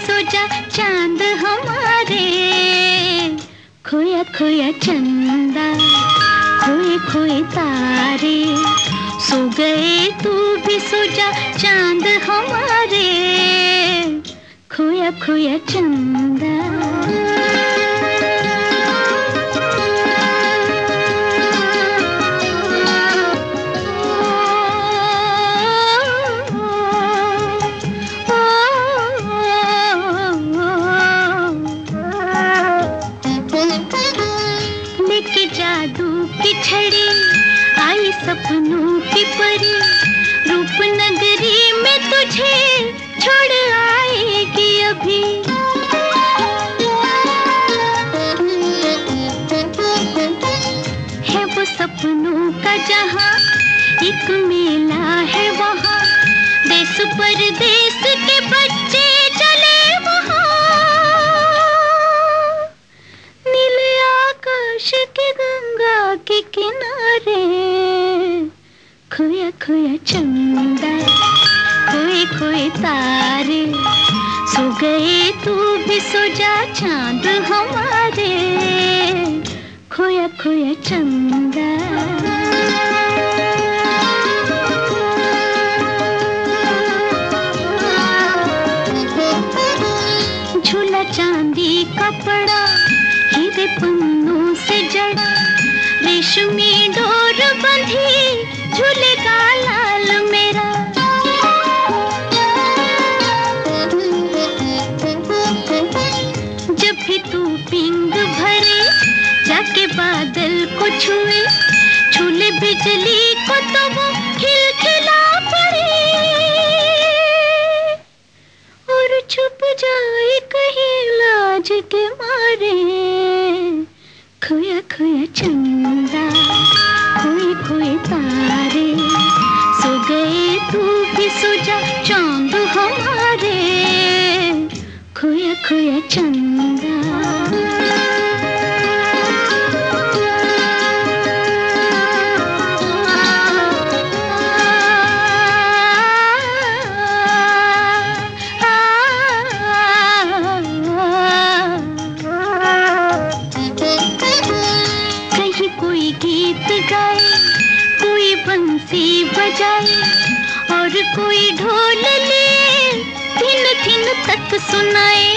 सो जा चांद हमारे, खोया खोया चंदा, खोए खोए तारे, सो गए तू भी सो जा चांद हमारे, खोया खोया चंदा। लेके जादू की छड़ी आई सपनों की परी, रूपनगरी में तुझे छोड़ आएगी अभी। है वो सपनों का जहां, एक मेला है वहां, देश परदेश के बच्चे चले वहां। नीले आकाश के गंगा के किनारे, खोया खोया चंदा, खोए खोए तारे, सो गए तू भी सो जा चांद हमारे, खोया खोया चंदा। झूला चांदी का पड़ा, हीरे पन्नों से जड़ा, रेशमी डोर बंधी झूलेगा लाल मेरा। जब भी तू पींग भरे जाके बादल को छुए, छूले बिजली को तो वो खिलखिला पड़े, और छुप जाए कहीं लाज के मारे, खोया खोया चंदा, खोए खोए तारे, सो गए तू भी सो जा चांद हमारे, खोया खोया चंदा। कोई गीत गाए, कोई बंसी बजाए, और कोई ढोल ले थिन थिन तक सुनाए।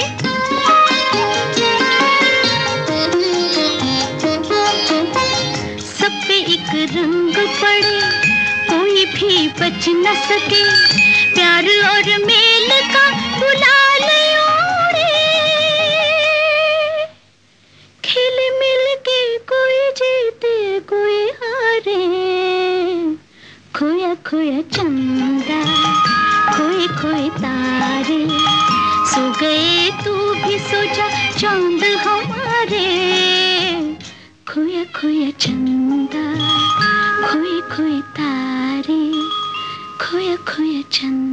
सब पे एक रंग पड़े, कोई भी बच न सके, प्यार और मेल का गुलाल ओढ़े। खेल मिल के कोई जीते कोई हारे, खोया खोया चंदा, खोए खोए तारे, सो गए तू भी सो जा चांद हमारे, खोया खोया चंदा, खोए खोए तारे, खोया खोया चंदा।